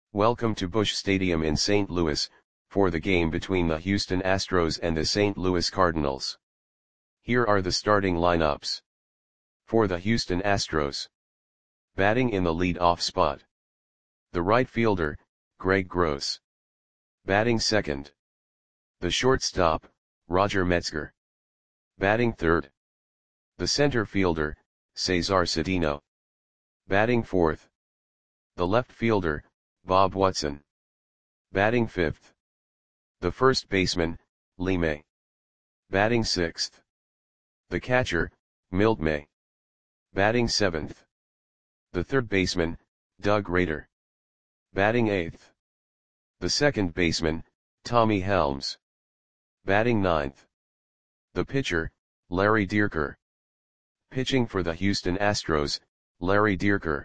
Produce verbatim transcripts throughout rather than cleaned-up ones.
Welcome to Busch Stadium in Saint Louis, for the game between the Houston Astros and the Saint Louis Cardinals. Here are the starting lineups. For the Houston Astros. Batting in the lead-off spot. The right fielder, Greg Gross. Batting second. The shortstop, Roger Metzger. Batting third. The center fielder, Cesar Cedeno. Batting fourth. The left fielder, Bob Watson. Batting fifth. The first baseman, Lee May. Batting sixth. The catcher, Milt May. Batting seventh. The third baseman, Doug Rader. Batting eighth. The second baseman, Tommy Helms. Batting ninth. The pitcher, Larry Dierker. Pitching for the Houston Astros, Larry Dierker.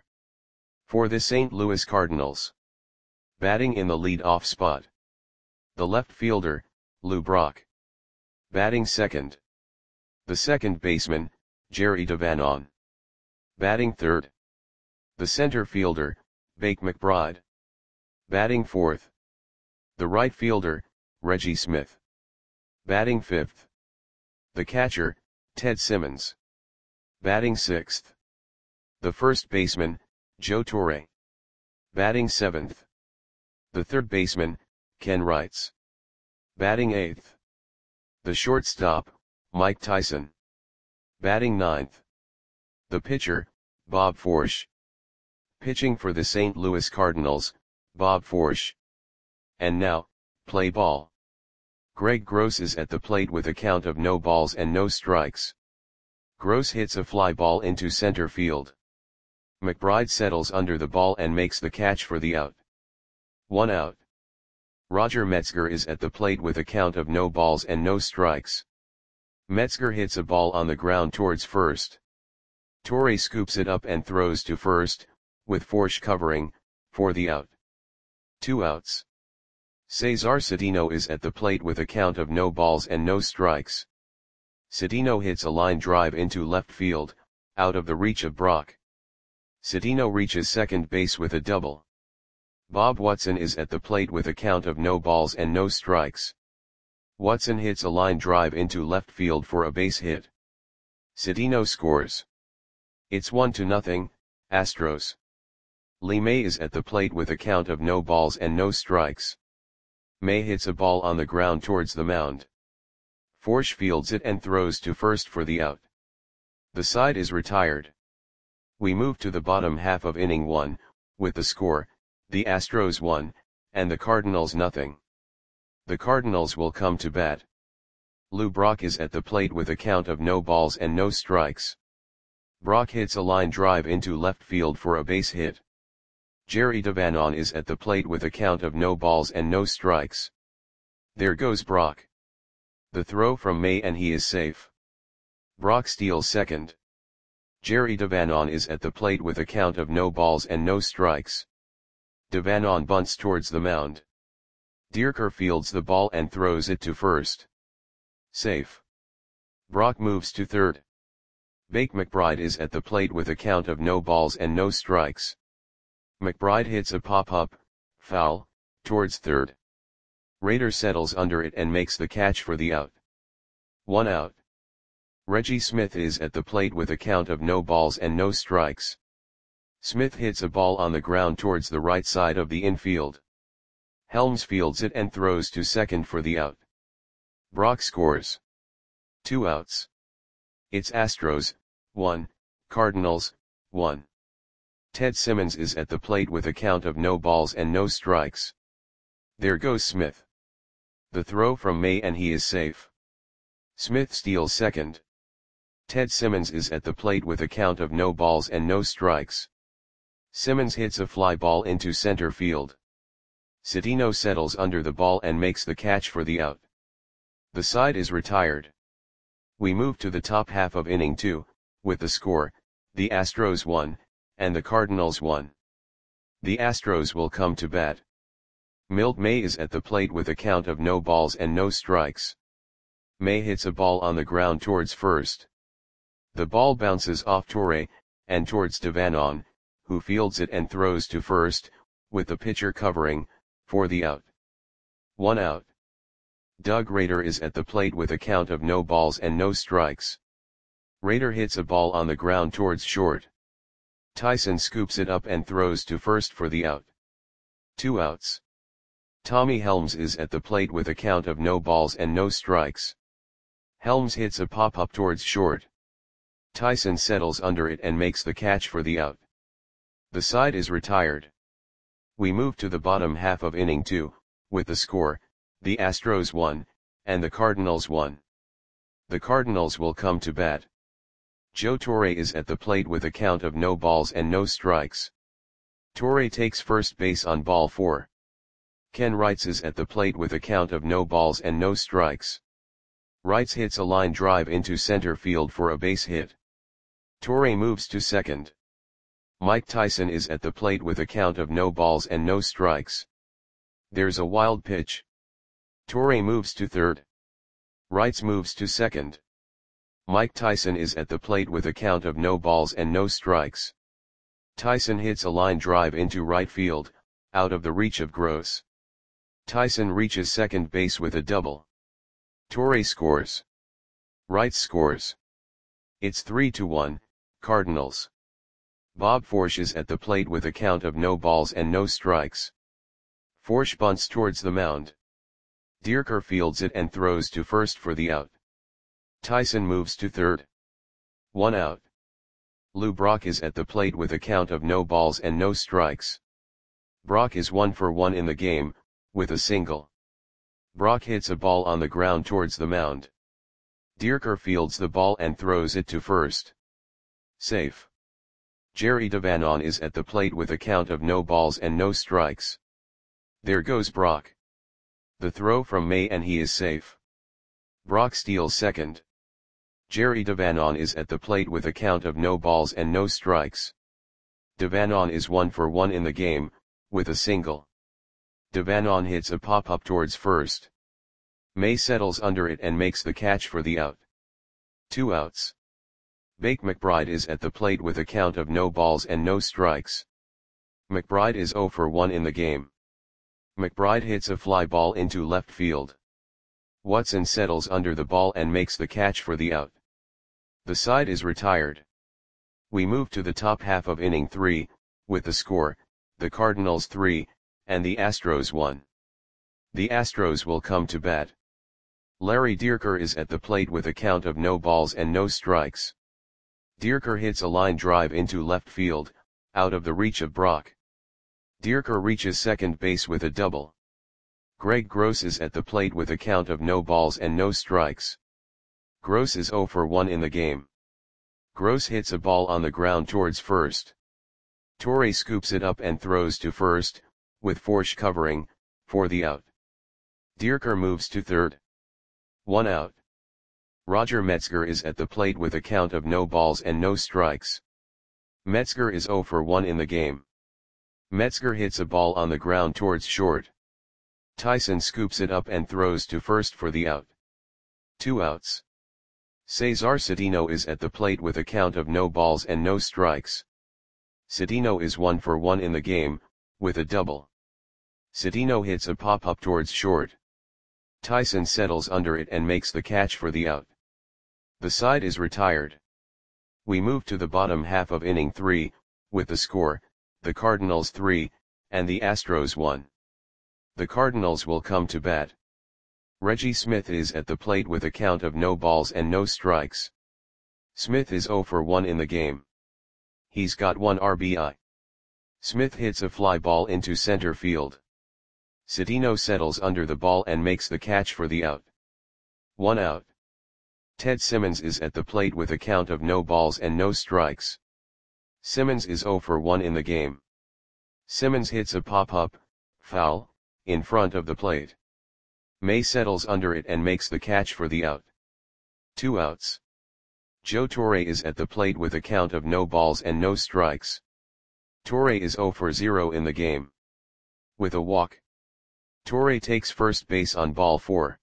For the Saint Louis Cardinals. Batting in the lead-off spot. The left fielder, Lou Brock. Batting second. The second baseman, Jerry DeVanon. Batting third. The center fielder, Bake McBride. Batting fourth. The right fielder, Reggie Smith. Batting fifth. The catcher, Ted Simmons. Batting sixth. The first baseman, Joe Torre. Batting seventh. The third baseman, Ken Wrights. Batting eighth. The shortstop, Mike Tyson. Batting ninth. The pitcher, Bob Forsch. Pitching for the Saint Louis Cardinals, Bob Forsch. And now, play ball. Greg Gross is at the plate with a count of no balls and no strikes. Gross hits a fly ball into center field. McBride settles under the ball and makes the catch for the out. One out. Roger Metzger is at the plate with a count of no balls and no strikes. Metzger hits a ball on the ground towards first. Torre scoops it up and throws to first, with Forsch covering, for the out. Two outs. Cesar Cedeno is at the plate with a count of no balls and no strikes. Cedeno hits a line drive into left field, out of the reach of Brock. Cedeno reaches second base with a double. Bob Watson is at the plate with a count of no balls and no strikes. Watson hits a line drive into left field for a base hit. Cedeno scores. It's one to nothing, Astros. Lee May is at the plate with a count of no balls and no strikes. May hits a ball on the ground towards the mound. Forsch fields it and throws to first for the out. The side is retired. We move to the bottom half of inning one, with the score, the Astros one, and the Cardinals nothing. The Cardinals will come to bat. Lou Brock is at the plate with a count of no balls and no strikes. Brock hits a line drive into left field for a base hit. Jerry DeVanon is at the plate with a count of no balls and no strikes. There goes Brock. The throw from May and he is safe. Brock steals second. Jerry DeVanon is at the plate with a count of no balls and no strikes. DeVanon bunts towards the mound. Dierker fields the ball and throws it to first. Safe. Brock moves to third. Bake McBride is at the plate with a count of no balls and no strikes. McBride hits a pop-up, foul, towards third. Rader settles under it and makes the catch for the out. One out. Reggie Smith is at the plate with a count of no balls and no strikes. Smith hits a ball on the ground towards the right side of the infield. Helms fields it and throws to second for the out. Brock scores. Two outs. It's Astros, one, Cardinals, one. Ted Simmons is at the plate with a count of no balls and no strikes. There goes Smith. The throw from May and he is safe. Smith steals second. Ted Simmons is at the plate with a count of no balls and no strikes. Simmons hits a fly ball into center field. Cedeno settles under the ball and makes the catch for the out. The side is retired. We move to the top half of inning two, with the score, the Astros one, and the Cardinals one. The Astros will come to bat. Milt May is at the plate with a count of no balls and no strikes. May hits a ball on the ground towards first. The ball bounces off Torre, and towards DeVanon, who fields it and throws to first, with the pitcher covering, for the out. One out. Doug Rader is at the plate with a count of no balls and no strikes. Rader hits a ball on the ground towards short. Tyson scoops it up and throws to first for the out. Two outs. Tommy Helms is at the plate with a count of no balls and no strikes. Helms hits a pop-up towards short. Tyson settles under it and makes the catch for the out. The side is retired. We move to the bottom half of inning two, with the score, the Astros won, and the Cardinals won. The Cardinals will come to bat. Joe Torre is at the plate with a count of no balls and no strikes. Torre takes first base on ball four. Ken Wrights is at the plate with a count of no balls and no strikes. Wrights hits a line drive into center field for a base hit. Torre moves to second. Mike Tyson is at the plate with a count of no balls and no strikes. There's a wild pitch. Torre moves to third. Wrights moves to second. Mike Tyson is at the plate with a count of no balls and no strikes. Tyson hits a line drive into right field, out of the reach of Gross. Tyson reaches second base with a double. Torre scores. Wrights scores. It's three to one, Cardinals. Bob Forsch is at the plate with a count of no balls and no strikes. Forsch bunts towards the mound. Dierker fields it and throws to first for the out. Tyson moves to third. One out. Lou Brock is at the plate with a count of no balls and no strikes. Brock is one for one in the game, with a single. Brock hits a ball on the ground towards the mound. Dierker fields the ball and throws it to first. Safe. Jerry DeVanon is at the plate with a count of no balls and no strikes. There goes Brock. The throw from May and he is safe. Brock steals second. Jerry DeVanon is at the plate with a count of no balls and no strikes. DeVanon is one for one in the game, with a single. DeVanon hits a pop-up towards first. May settles under it and makes the catch for the out. Two outs. Bake McBride is at the plate with a count of no balls and no strikes. McBride is zero for one in the game. McBride hits a fly ball into left field. Watson settles under the ball and makes the catch for the out. The side is retired. We move to the top half of inning three, with the score, the Cardinals three, and the Astros one. The Astros will come to bat. Larry Dierker is at the plate with a count of no balls and no strikes. Dierker hits a line drive into left field, out of the reach of Brock. Dierker reaches second base with a double. Greg Gross is at the plate with a count of no balls and no strikes. Gross is zero for one in the game. Gross hits a ball on the ground towards first. Torre scoops it up and throws to first, with Forsch covering, for the out. Dierker moves to third. One out. Roger Metzger is at the plate with a count of no balls and no strikes. Metzger is zero for one in the game. Metzger hits a ball on the ground towards short. Tyson scoops it up and throws to first for the out. Two outs. Cesar Cedeno is at the plate with a count of no balls and no strikes. Cedeno is one for one in the game, with a double. Cedeno hits a pop-up towards short. Tyson settles under it and makes the catch for the out. The side is retired. We move to the bottom half of inning three, with the score, the Cardinals three, and the Astros one. The Cardinals will come to bat. Reggie Smith is at the plate with a count of no balls and no strikes. Smith is zero for one in the game. He's got one R B I. Smith hits a fly ball into center field. Cedeno settles under the ball and makes the catch for the out. One out. Ted Simmons is at the plate with a count of no balls and no strikes. Simmons is zero for one in the game. Simmons hits a pop-up, foul, in front of the plate. May settles under it and makes the catch for the out. Two outs. Joe Torre is at the plate with a count of no balls and no strikes. Torre is zero for zero in the game. With a walk. Torre takes first base on ball four.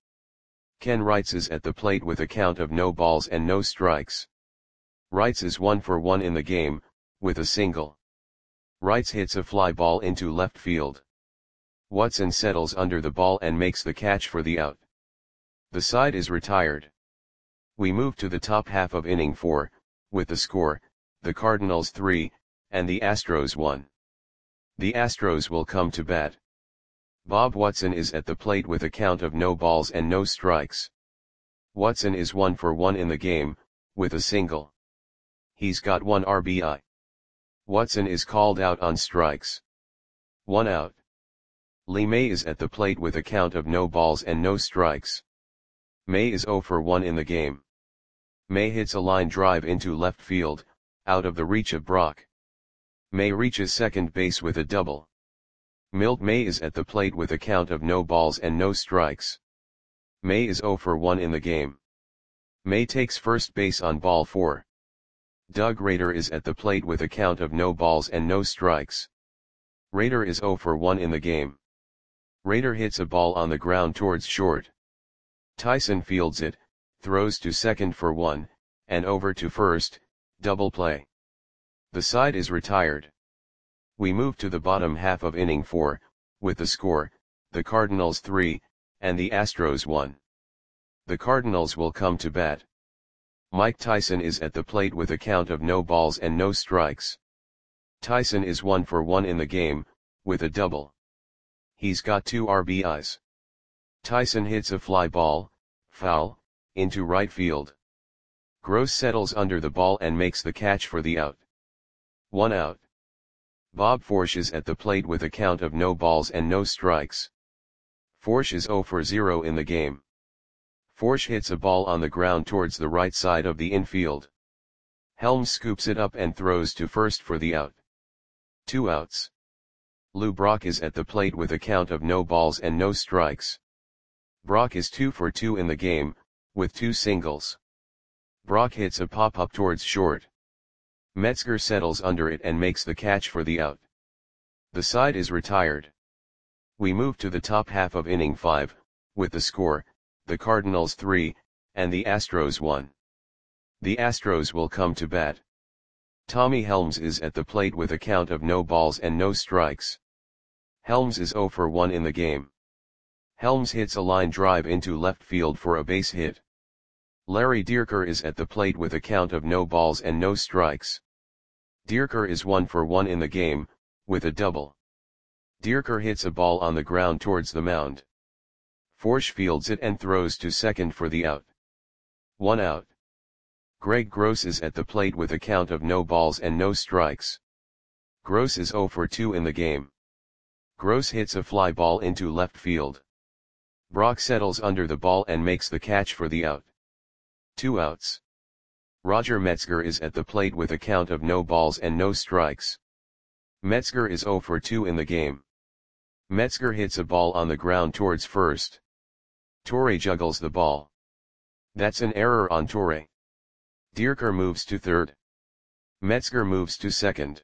Ken Wrights is at the plate with a count of no balls and no strikes. Wrights is one for one in the game, with a single. Wrights hits a fly ball into left field. Watson settles under the ball and makes the catch for the out. The side is retired. We move to the top half of inning four, with the score, the Cardinals three, and the Astros one. The Astros will come to bat. Bob Watson is at the plate with a count of no balls and no strikes. Watson is one for one in the game, with a single. He's got one R B I. Watson is called out on strikes. One out. Lee May is at the plate with a count of no balls and no strikes. May is zero for one in the game. May hits a line drive into left field, out of the reach of Brock. May reaches second base with a double. Milt May is at the plate with a count of no balls and no strikes. May is zero for one in the game. May takes first base on ball four. Doug Rader is at the plate with a count of no balls and no strikes. Rader is zero for one in the game. Rader hits a ball on the ground towards short. Tyson fields it, throws to second for one, and over to first, double play. The side is retired. We move to the bottom half of inning four, with the score, the Cardinals three, and the Astros one. The Cardinals will come to bat. Mike Tyson is at the plate with a count of no balls and no strikes. Tyson is one for one in the game, with a double. He's got two R B Is. Tyson hits a fly ball, foul, into right field. Gross settles under the ball and makes the catch for the out. One out. Bob Forsch is at the plate with a count of no balls and no strikes. Forsch is zero for zero in the game. Forsch hits a ball on the ground towards the right side of the infield. Helms scoops it up and throws to first for the out. Two outs. Lou Brock is at the plate with a count of no balls and no strikes. Brock is two for two in the game, with two singles. Brock hits a pop-up towards short. Metzger settles under it and makes the catch for the out. The side is retired. We move to the top half of inning five, with the score, the Cardinals three, and the Astros one. The Astros will come to bat. Tommy Helms is at the plate with a count of no balls and no strikes. Helms is zero for one in the game. Helms hits a line drive into left field for a base hit. Larry Dierker is at the plate with a count of no balls and no strikes. Dierker is one for one in the game, with a double. Dierker hits a ball on the ground towards the mound. Forsch fields it and throws to second for the out. One out. Greg Gross is at the plate with a count of no balls and no strikes. Gross is zero for two in the game. Gross hits a fly ball into left field. Brock settles under the ball and makes the catch for the out. Two outs. Roger Metzger is at the plate with a count of no balls and no strikes. Metzger is zero for two in the game. Metzger hits a ball on the ground towards first. Torre juggles the ball. That's an error on Torre. Dierker moves to third. Metzger moves to second.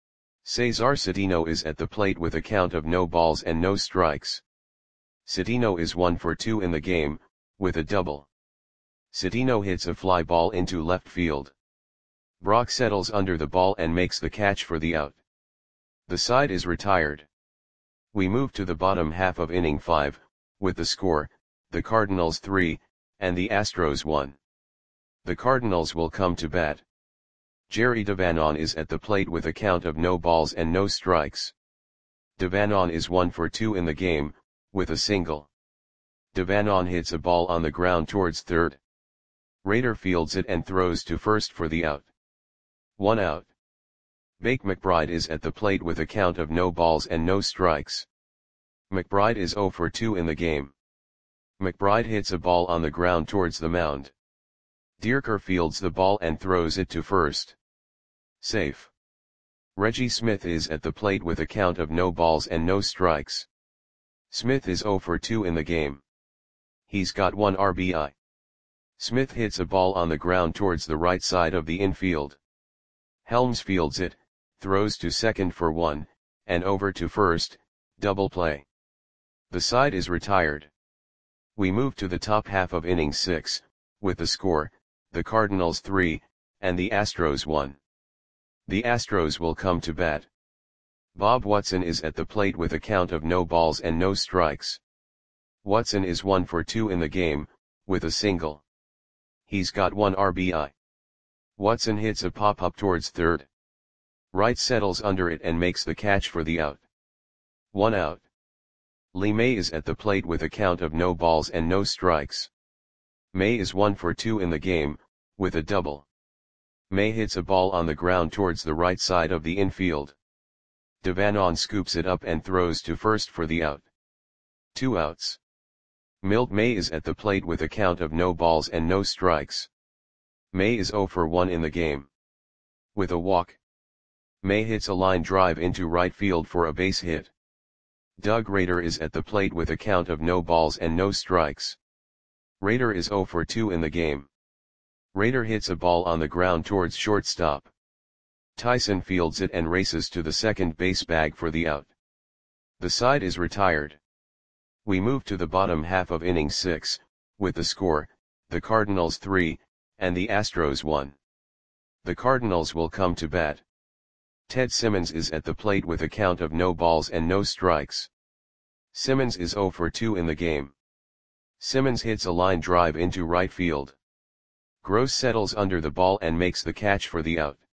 Cesar Cedeno is at the plate with a count of no balls and no strikes. Cedeno is one for two in the game, with a double. Cedeno hits a fly ball into left field. Brock settles under the ball and makes the catch for the out. The side is retired. We move to the bottom half of inning five, with the score, the Cardinals three, and the Astros one. The Cardinals will come to bat. Jerry Devanon is at the plate with a count of no balls and no strikes. Devanon is one for two in the game, with a single. Devanon hits a ball on the ground towards third. Rader fields it and throws to first for the out. One out. Bake McBride is at the plate with a count of no balls and no strikes. McBride is zero for two in the game. McBride hits a ball on the ground towards the mound. Dierker fields the ball and throws it to first. Safe. Reggie Smith is at the plate with a count of no balls and no strikes. Smith is zero for two in the game. He's got one R B I. Smith hits a ball on the ground towards the right side of the infield. Helms fields it, throws to second for one, and over to first, double play. The side is retired. We move to the top half of inning six, with the score, the Cardinals three, and the Astros one. The Astros will come to bat. Bob Watson is at the plate with a count of no balls and no strikes. Watson is one for two in the game, with a single. He's got one R B I. Watson hits a pop-up towards third. Wright settles under it and makes the catch for the out. One out. Lee May is at the plate with a count of no balls and no strikes. May is one for two in the game, with a double. May hits a ball on the ground towards the right side of the infield. Devanon scoops it up and throws to first for the out. Two outs. Milt May is at the plate with a count of no balls and no strikes. May is zero for one in the game. With a walk. May hits a line drive into right field for a base hit. Doug Rader is at the plate with a count of no balls and no strikes. Rader is zero for two in the game. Rader hits a ball on the ground towards shortstop. Tyson fields it and races to the second base bag for the out. The side is retired. We move to the bottom half of inning six, with the score, the Cardinals three, and the Astros one. The Cardinals will come to bat. Ted Simmons is at the plate with a count of no balls and no strikes. Simmons is zero for two in the game. Simmons hits a line drive into right field. Gross settles under the ball and makes the catch for the out.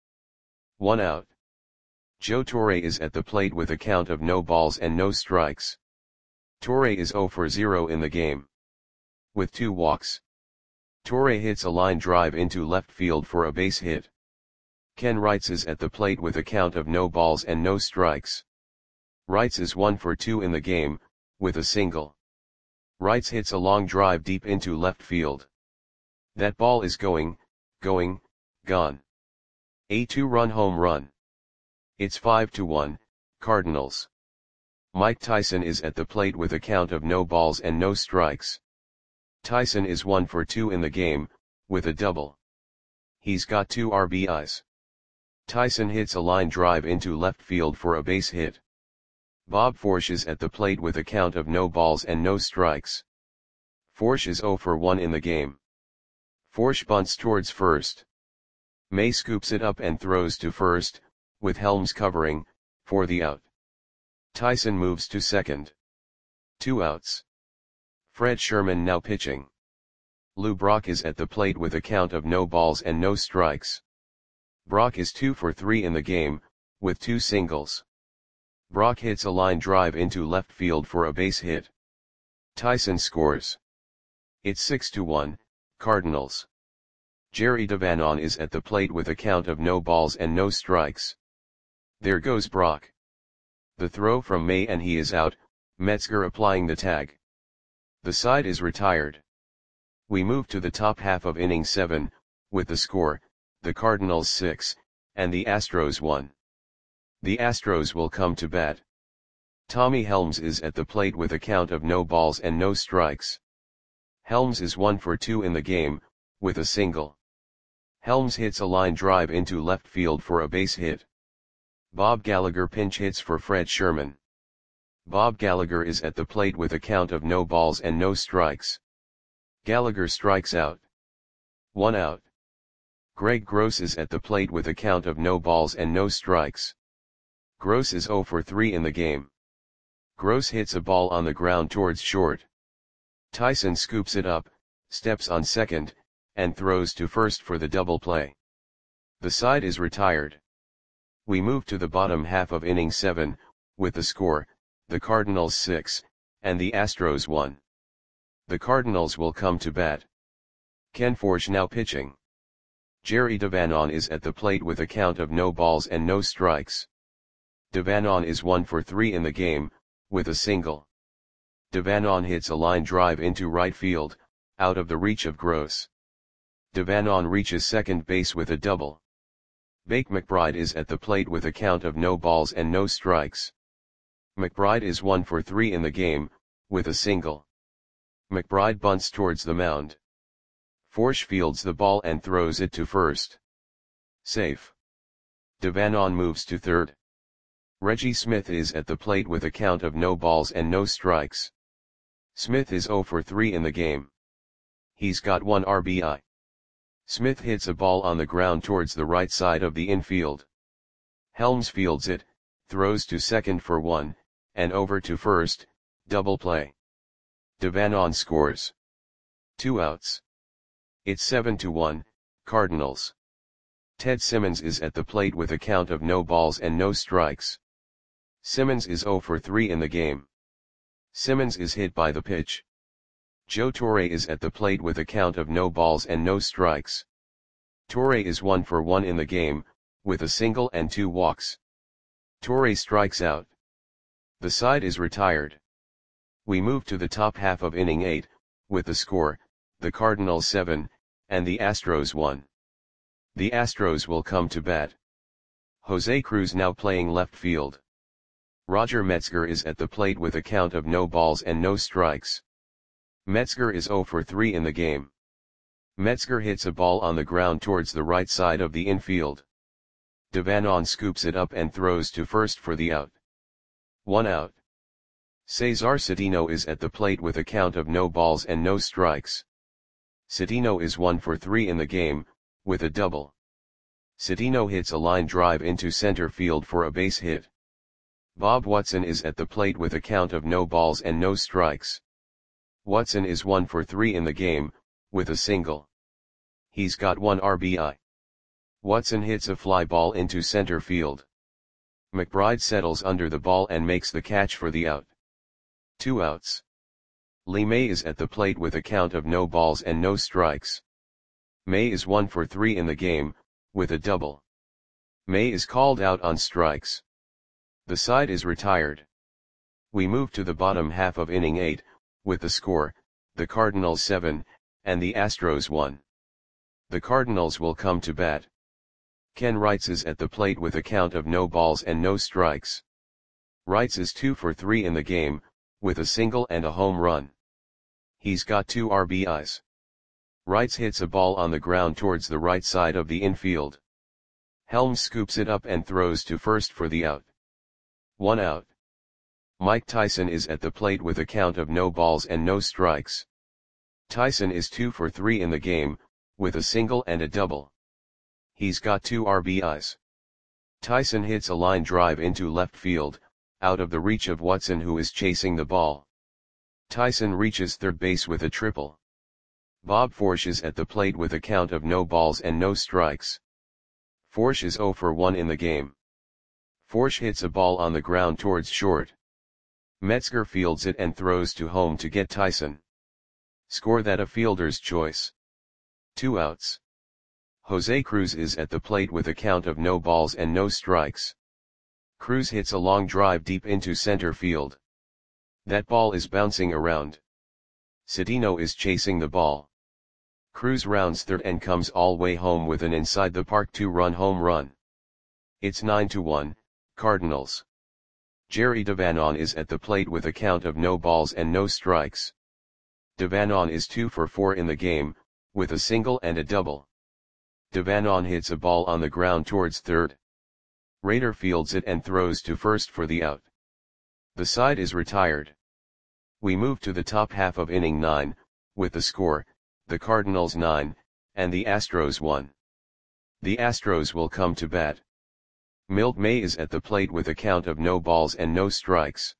One out. Joe Torre is at the plate with a count of no balls and no strikes. Torre is zero for zero in the game. With two walks. Torre hits a line drive into left field for a base hit. Ken Wrights is at the plate with a count of no balls and no strikes. Wrights is one for two in the game, with a single. Wrights hits a long drive deep into left field. That ball is going, going, gone. A two-run home run. It's five to one, Cardinals. Mike Tyson is at the plate with a count of no balls and no strikes. Tyson is one for two in the game, with a double. He's got two R B Is. Tyson hits a line drive into left field for a base hit. Bob Forsch is at the plate with a count of no balls and no strikes. Forsch is zero for one in the game. Forsch bunts towards first. May scoops it up and throws to first, with Helms covering, for the out. Tyson moves to second. Two outs. Fred Sherman now pitching. Lou Brock is at the plate with a count of no balls and no strikes. Brock is two for three in the game, with two singles. Brock hits a line drive into left field for a base hit. Tyson scores. It's six to one, Cardinals. Jerry Devanon is at the plate with a count of no balls and no strikes. There goes Brock. The throw from May and he is out, Metzger applying the tag. The side is retired. We move to the top half of inning seven, with the score, the Cardinals six, and the Astros one. The Astros will come to bat. Tommy Helms is at the plate with a count of no balls and no strikes. Helms is one for two in the game, with a single. Helms hits a line drive into left field for a base hit. Bob Gallagher pinch hits for Fred Sherman. Bob Gallagher is at the plate with a count of no balls and no strikes. Gallagher strikes out. One out. Greg Gross is at the plate with a count of no balls and no strikes. Gross is zero for three in the game. Gross hits a ball on the ground towards short. Tyson scoops it up, steps on second, and throws to first for the double play. The side is retired. We move to the bottom half of inning seven, with the score, the Cardinals six, and the Astros one. The Cardinals will come to bat. Ken Forsch now pitching. Jerry Devanon is at the plate with a count of no balls and no strikes. Devanon is one for three in the game, with a single. Devanon hits a line drive into right field, out of the reach of Gross. Devanon reaches second base with a double. Bake McBride is at the plate with a count of no balls and no strikes. McBride is one for three in the game, with a single. McBride bunts towards the mound. Forsch fields the ball and throws it to first. Safe. Devanon moves to third. Reggie Smith is at the plate with a count of no balls and no strikes. Smith is zero for three in the game. He's got one R B I. Smith hits a ball on the ground towards the right side of the infield. Helms fields it, throws to second for one, and over to first, double play. Devanon scores. Two outs. It's seven to one, Cardinals. Ted Simmons is at the plate with a count of no balls and no strikes. Simmons is zero for three in the game. Simmons is hit by the pitch. Joe Torre is at the plate with a count of no balls and no strikes. Torre is one for one in the game, with a single and two walks. Torre strikes out. The side is retired. We move to the top half of inning eight, with the score, the Cardinals seven, and the Astros one. The Astros will come to bat. Jose Cruz now playing left field. Roger Metzger is at the plate with a count of no balls and no strikes. Metzger is zero for three in the game. Metzger hits a ball on the ground towards the right side of the infield. Devanon scoops it up and throws to first for the out. One out. Cesar Cedeno is at the plate with a count of no balls and no strikes. Cedeno is one for three in the game, with a double. Cedeno hits a line drive into center field for a base hit. Bob Watson is at the plate with a count of no balls and no strikes. Watson is one for three in the game, with a single. He's got one R B I. Watson hits a fly ball into center field. McBride settles under the ball and makes the catch for the out. Two outs. Lee May is at the plate with a count of no balls and no strikes. May is one for three in the game, with a double. May is called out on strikes. The side is retired. We move to the bottom half of inning eight, with the score, the Cardinals seven, and the Astros one. The Cardinals will come to bat. Ken Wrights is at the plate with a count of no balls and no strikes. Wrights is two for three in the game, with a single and a home run. He's got two R B Is. Wrights hits a ball on the ground towards the right side of the infield. Helms scoops it up and throws to first for the out. One out. Mike Tyson is at the plate with a count of no balls and no strikes. Tyson is two for three in the game, with a single and a double. He's got two R B Is. Tyson hits a line drive into left field, out of the reach of Watson, who is chasing the ball. Tyson reaches third base with a triple. Bob Forsch is at the plate with a count of no balls and no strikes. Forsch is zero for one in the game. Forsch hits a ball on the ground towards short. Metzger fields it and throws to home to get Tyson. Score that a fielder's choice. Two outs. Jose Cruz is at the plate with a count of no balls and no strikes. Cruz hits a long drive deep into center field. That ball is bouncing around. Cedeno is chasing the ball. Cruz rounds third and comes all way home with an inside the park two-run home run. It's nine to one, Cardinals. Jerry Devanon is at the plate with a count of no balls and no strikes. Devanon is two for four in the game, with a single and a double. Devanon hits a ball on the ground towards third. Rader fields it and throws to first for the out. The side is retired. We move to the top half of inning nine, with the score, the Cardinals nine, and the Astros one. The Astros will come to bat. Milt May is at the plate with a count of no balls and no strikes.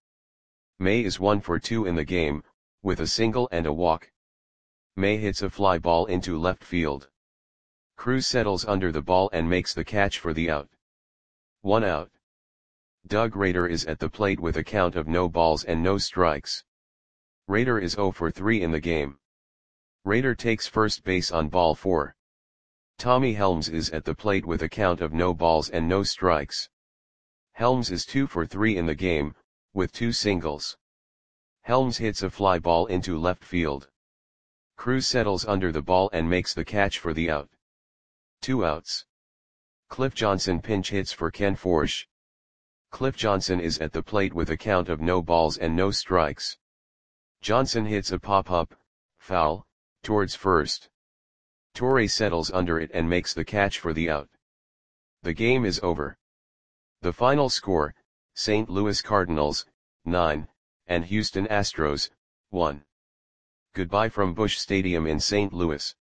May is one for two in the game, with a single and a walk. May hits a fly ball into left field. Cruz settles under the ball and makes the catch for the out. One out. Doug Rader is at the plate with a count of no balls and no strikes. Rader is zero for three in the game. Rader takes first base on ball four. Tommy Helms is at the plate with a count of no balls and no strikes. Helms is two for three in the game, with two singles. Helms hits a fly ball into left field. Cruz settles under the ball and makes the catch for the out. Two outs. Cliff Johnson pinch hits for Ken Forsch. Cliff Johnson is at the plate with a count of no balls and no strikes. Johnson hits a pop-up, foul, towards first. Torre settles under it and makes the catch for the out. The game is over. The final score, Saint Louis Cardinals, nine, and Houston Astros, one. Goodbye from Busch Stadium in Saint Louis.